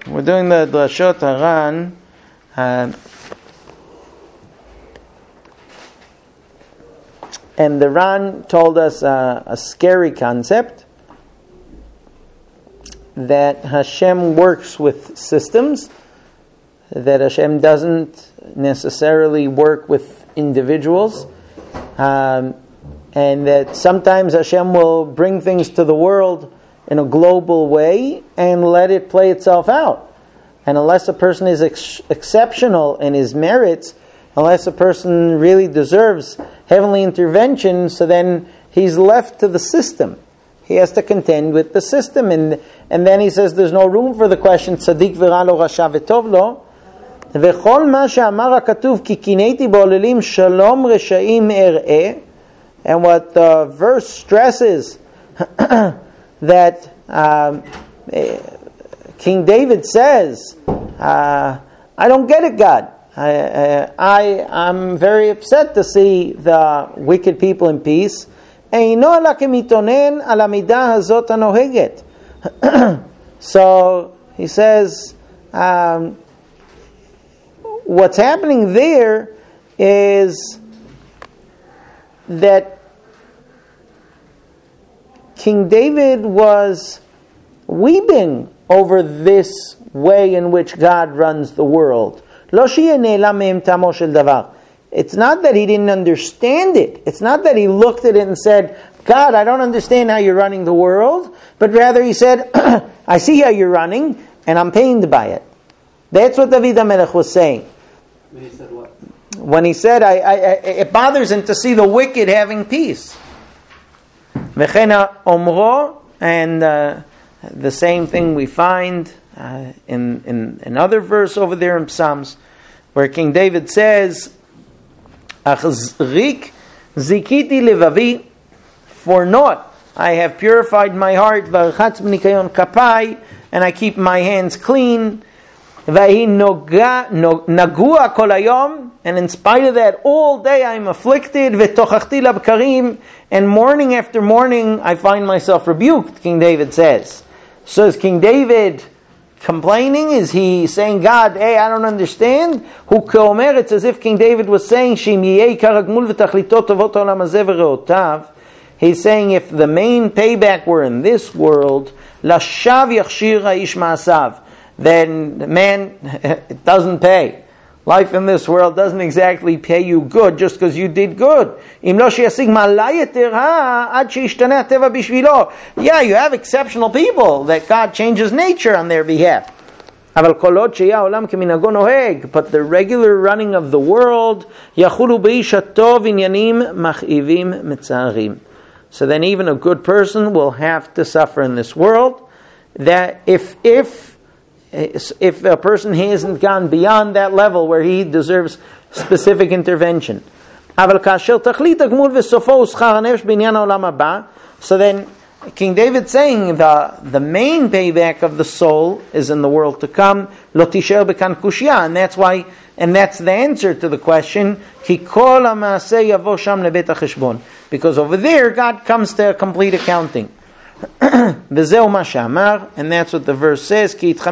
We're doing the Drashot Haran. And the Ran told us a scary concept, that Hashem works with systems, that Hashem doesn't necessarily work with individuals, and that sometimes Hashem will bring things to the world in a global way and let it play itself out. And unless a person is exceptional in his merits, unless a person really deserves heavenly intervention, so then he's left to the system. He has to contend with the system. And then he says there's no room for the question, tzaddik v'ra lo, rasha v'tov lo. V'chol ma she'amar ha'katuv ki kineiti ba'olelim shalom reshaim er'eh. And what the verse stresses, that King David says, I don't get it, God. I'm very upset to see the wicked people in peace. So he says, what's happening there is that King David was weeping over this way in which God runs the world. It's not that he didn't understand it. It's not that he looked at it and said, God, I don't understand how you're running the world. But rather he said, I see how you're running, and I'm pained by it. That's what David HaMelech was saying. When he said what? When he said, it bothers him to see the wicked having peace. V'chena omro, and the same thing we find in another verse over there in Psalms, where King David says, Achzrik zikiti levavi, for naught I have purified my heart, v'archatz b'nikayon kapai, and I keep my hands clean, v'hi nagua kol hayom, and in spite of that, all day I am afflicted, v'tochachti labkarim, and morning after morning I find myself rebuked, King David says. So is King David complaining? Is he saying, God, hey, I don't understand? It's as if King David was saying, he's saying, if the main payback were in this world, then man, it doesn't pay. Life in this world doesn't exactly pay you good just because you did good. Yeah, you have exceptional people that God changes nature on their behalf. But the regular running of the world, so then even a good person will have to suffer in this world. That if a person hasn't gone beyond that level where he deserves specific intervention. So then King David saying the main payback of the soul is in the world to come, and that's why, and that's the answer to the question, because over there God comes to a complete accounting. And that's what the verse says,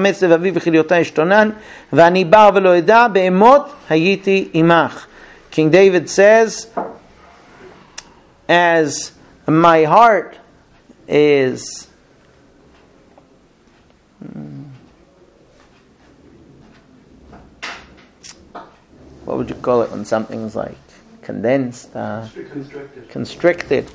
King David says, as my heart is what would you call it when something's like condensed, constricted,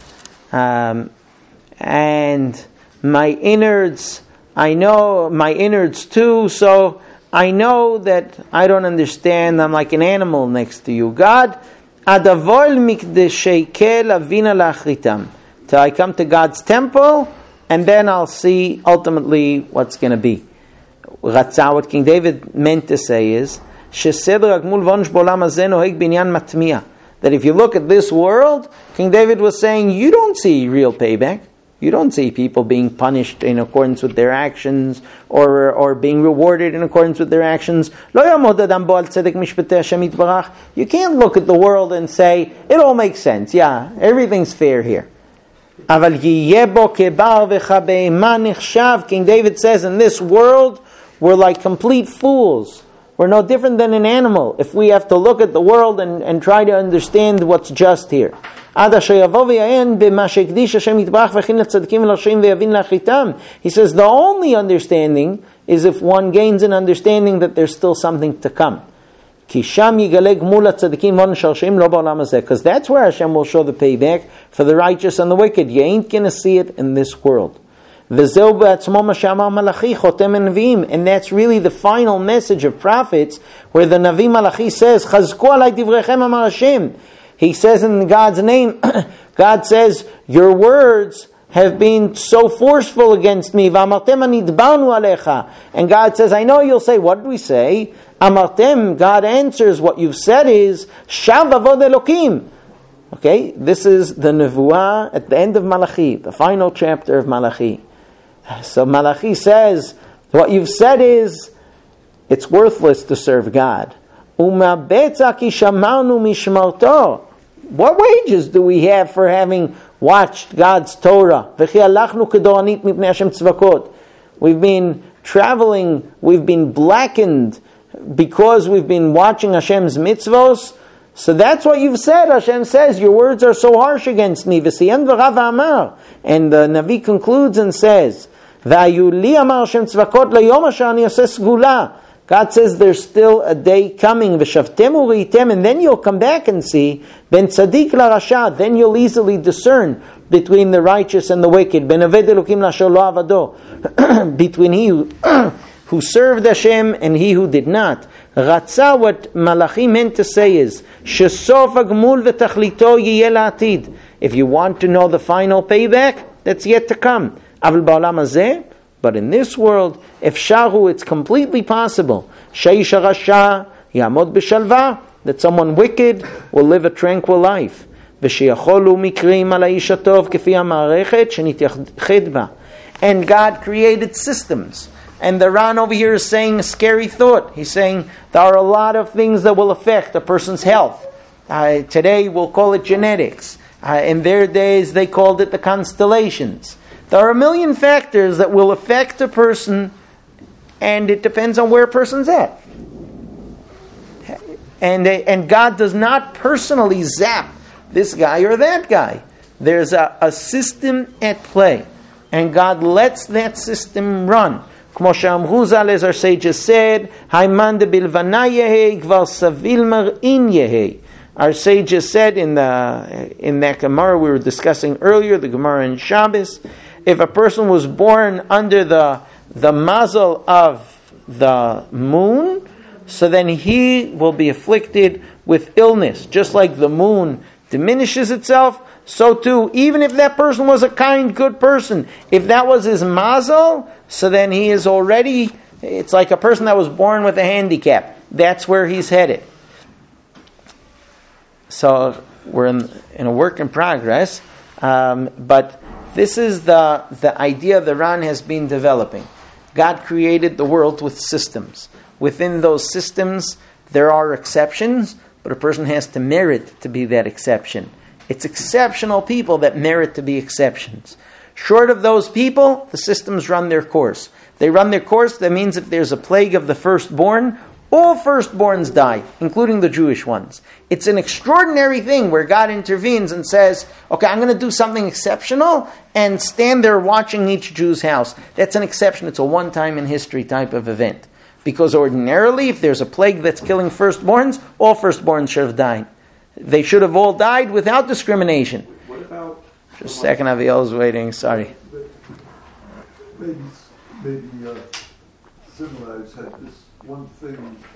and my innards, I know my innards too, so I know that I don't understand, I'm like an animal next to you. God, adavol mikdesheikel avina lachritam, till I come to God's temple, and then I'll see ultimately what's going to be. What King David meant to say is, that if you look at this world, King David was saying, you don't see real payback. You don't see people being punished in accordance with their actions or being rewarded in accordance with their actions. You can't look at the world and say, it all makes sense. Yeah, everything's fair here. King David says, in this world, we're like complete fools. We're no different than an animal if we have to look at the world and try to understand what's just here. He says the only understanding is if one gains an understanding that there's still something to come. Because that's where Hashem will show the payback for the righteous and the wicked. You ain't going to see it in this world. And that's really the final message of prophets, where the Navi Malachi says, he says in God's name, God says, your words have been so forceful against me. And God says, I know you'll say, what did we say? Amartem, God answers, what you've said is, Shav Avod Elokim. Okay, this is the Nevuah at the end of Malachi, the final chapter of Malachi. So Malachi says, what you've said is, it's worthless to serve God. What wages do we have for having watched God's Torah? We've been traveling, we've been blackened because we've been watching Hashem's mitzvos. So that's what you've said. Hashem says, your words are so harsh against me. And the Navi concludes and says, God says there's still a day coming, and then you'll come back and see, ben tzaddik la rasha, then you'll easily discern between the righteous and the wicked, ben aved elokim la shelo avado, between he who served Hashem and he who did not. Ratza, what Malachi meant to say is, shesof hagmul v'tachlito yiyeh la'atid. If you want to know the final payback, that's yet to come. Aval ba'olam hazeh, but in this world, if shahu, it's completely possible. Sheish rasha yamod b'shalva, that someone wicked will live a tranquil life. V'sheyacholu mikrim al ha'ish hatov kefi ha'ma'arechet shenityahed ba. And God created systems. And the Ran over here is saying a scary thought. He's saying there are a lot of things that will affect a person's health. Today we'll call it genetics. In their days they called it the constellations. There are a million factors that will affect a person, and it depends on where a person's at. And God does not personally zap this guy or that guy. There's a system at play, and God lets that system run. Como שאמרו ז"ל, as our sages said, "Haiman de bilvana yehe, gvar savil mar'in yehe." Our sages said in that Gemara we were discussing earlier, the Gemara in Shabbos, if a person was born under the mazel of the moon, so then he will be afflicted with illness. Just like the moon diminishes itself, so too, even if that person was a kind, good person, if that was his mazel, so then he is already, it's like a person that was born with a handicap. That's where he's headed. So we're in a work in progress, but this is the idea the Ran has been developing. God created the world with systems. Within those systems, there are exceptions, but a person has to merit to be that exception. It's exceptional people that merit to be exceptions. Short of those people, the systems run their course. They run their course, that means if there's a plague of the firstborn, all firstborns die, including the Jewish ones. It's an extraordinary thing where God intervenes and says, okay, I'm going to do something exceptional and stand there watching each Jew's house. That's an exception. It's a one-time in history type of event. Because ordinarily, if there's a plague that's killing firstborns, all firstborns should have died. They should have all died without discrimination. What about... Just a second, Aviel is waiting, sorry. Maybe similar. I just had this one thing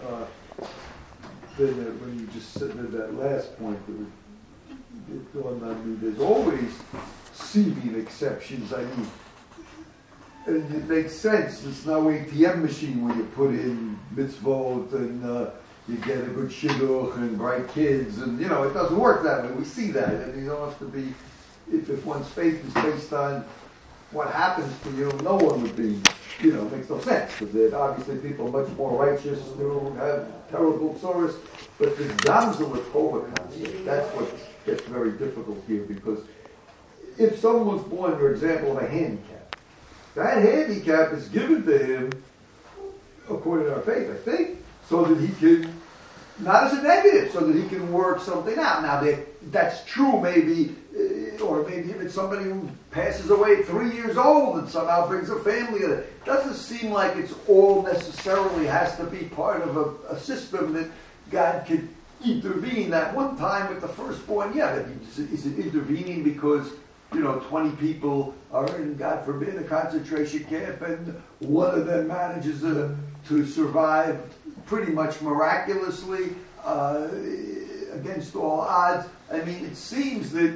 when you just said that last point that it dawned on me. There's always seeming exceptions. I mean, and it makes sense. There's no ATM machine where you put in mitzvot and you get a good shidduch and bright kids, and it doesn't work that way. We see that, and you don't have to be. If one's faith is based on what happens to you, no one would be, it makes no sense, because there's obviously people much more righteous who have terrible sorrows, but the damsel with Tova concept, that's what gets very difficult here, because if someone was born, for example, with a handicap, that handicap is given to him according to our faith, I think, so that he can, not as a negative, so that he can work something out. Now, that's true, maybe, or maybe if it's somebody who passes away at 3 years old and somehow brings a family. It doesn't seem like it's all necessarily has to be part of a system that God could intervene. At one time with the firstborn, yeah, but is it intervening because 20 people are in, God forbid, a concentration camp, and one of them manages to survive pretty much miraculously against all odds? I mean, it seems that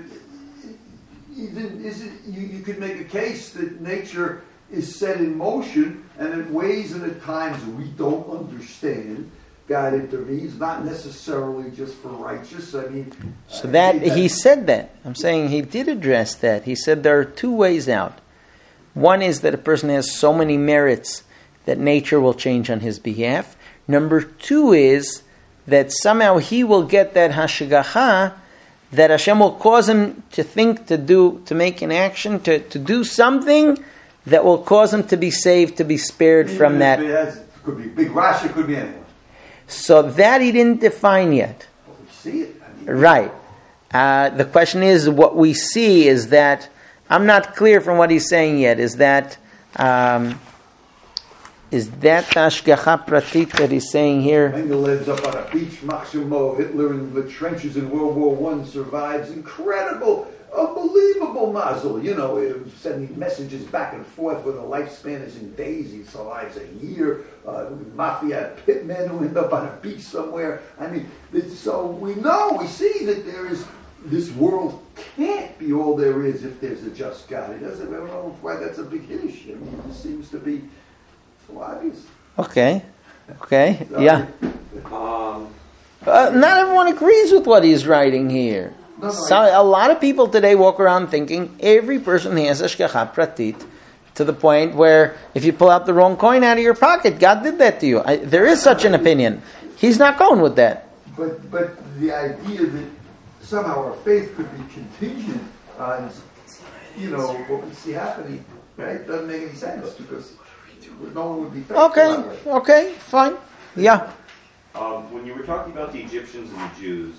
you could make a case that nature is set in motion, and in ways and at times we don't understand. God intervenes, not necessarily just for righteous. I mean, so that he said that. I'm saying he did address that. He said there are two ways out. One is that a person has so many merits that nature will change on his behalf. Number two is that somehow he will get that hashgacha, that Hashem will cause him to think, to make an action, to do something that will cause him to be saved, to be spared from that. It could be big Rashi, it could be anyone. So that he didn't define yet. Well, we see it. Right. The question is, what we see is that, I'm not clear from what he's saying yet, is that Hashgacha Pratit that he's saying here? Engel ends up on a beach, Maximo, Hitler in the trenches in World War I survives. Incredible, unbelievable mazel. Sending messages back and forth where the lifespan is in days. He survives a year. Mafia pitmen who end up on a beach somewhere. I mean, so we see that there is, this world can't be all there is if there's a just God. I don't know why that's a big issue. I mean, it seems to be so obvious. Okay, yeah. Not everyone agrees with what he's writing here. No, a lot of people today walk around thinking every person has Hashgacha Pratit, to the point where if you pull out the wrong coin out of your pocket, God did that to you. There is such an opinion. He's not going with that. But the idea that somehow our faith could be contingent on, what we see happening, right? Doesn't make any sense, because no one would be faithful. Okay, fine. Yeah. When you were talking about the Egyptians and the Jews,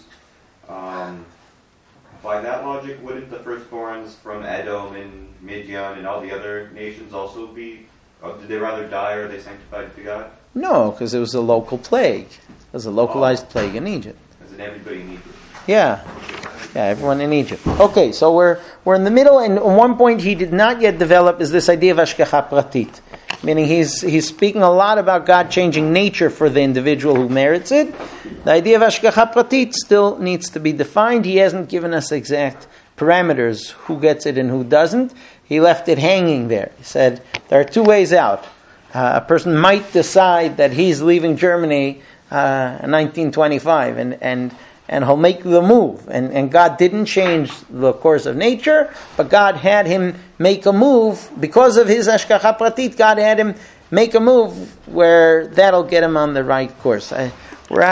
by that logic, wouldn't the firstborns from Edom and Midian and all the other nations also be, did they rather die, or are they sanctified to God? No, because it was a local plague. It was a localized plague in Egypt. As in everybody in Egypt? Yeah, everyone in Egypt. Okay, so we're in the middle, and one point he did not yet develop is this idea of Hashgacha Pratit. Meaning he's speaking a lot about God changing nature for the individual who merits it. The idea of Hashgacha Pratit still needs to be defined. He hasn't given us exact parameters, who gets it and who doesn't. He left it hanging there. He said there are two ways out. A person might decide that he's leaving Germany in 1925 and he'll make the move. And God didn't change the course of nature, but God had him make a move. Because of his Hashgacha Pratit, God had him make a move where that'll get him on the right course.